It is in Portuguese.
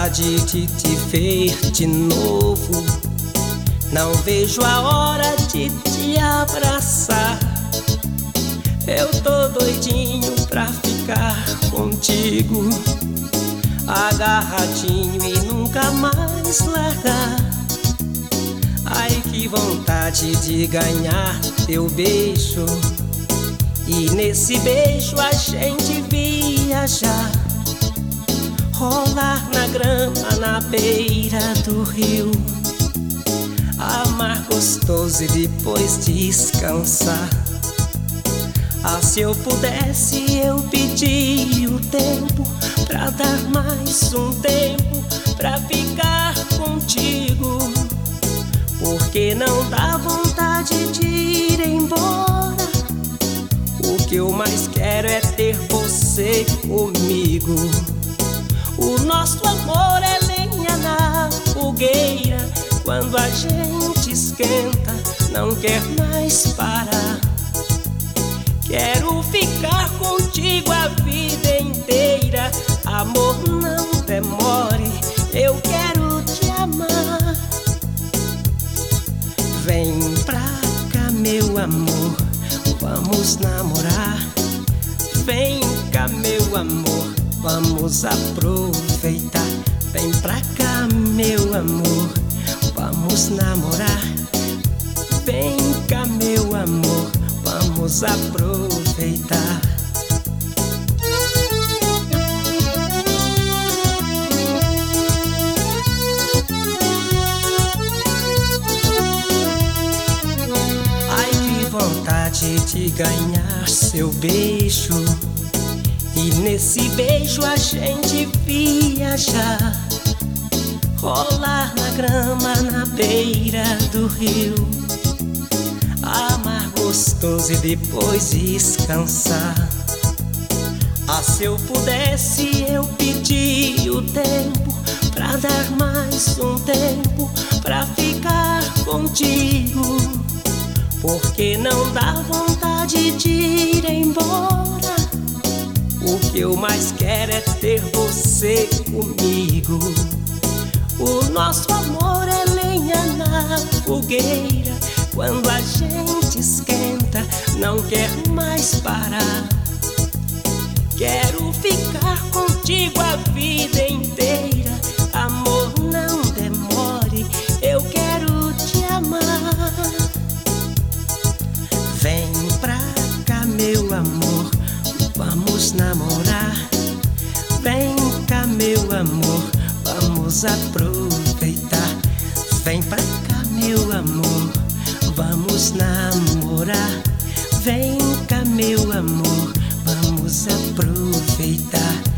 vontade de te ver de novo. Não vejo a hora de te abraçar. Eu tô doidinho pra ficar contigo, agarradinho e nunca mais largar. Ai, que vontade de ganhar teu beijo, e nesse beijo a gente viajar, rolar na grama na beira do rio, amar gostoso e depois descansar. Ah, se eu pudesse eu pedir o tempo pra dar mais um tempo pra ficar contigo, porque não dá vontade de ir embora. O que eu mais quero é ter você comigo. O nosso amor é lenha na fogueira, quando a gente esquenta não quer mais parar. Quero ficar contigo a vida inteira. Amor, não demore, eu quero te amar. Vem pra cá, meu amor, vamos namorar. Vem cá, meu amor, vamos aproveitar. Vem pra cá, meu amor, vamos namorar. Vem cá, meu amor, vamos aproveitar. Ai, que vontade de ganhar seu beijo, e nesse beijo a gente viajar, rolar na grama na beira do rio, amar gostoso e depois descansar. Ah, se eu pudesse eu pedir o tempo pra dar mais um tempo pra ficar contigo, porque não dá vontade de ir embora. O que eu mais quero é ter você comigo. O nosso amor é lenha na fogueira, quando a gente esquenta não quer mais parar. Quero ficar contigo a vida inteira. Amor, não demore, eu quero te amar. Vem pra cá, meu amor, vamos namorar. Vem cá, meu amor, vamos aproveitar. Vem pra cá, meu amor, vamos namorar. Vem cá, meu amor, vamos aproveitar.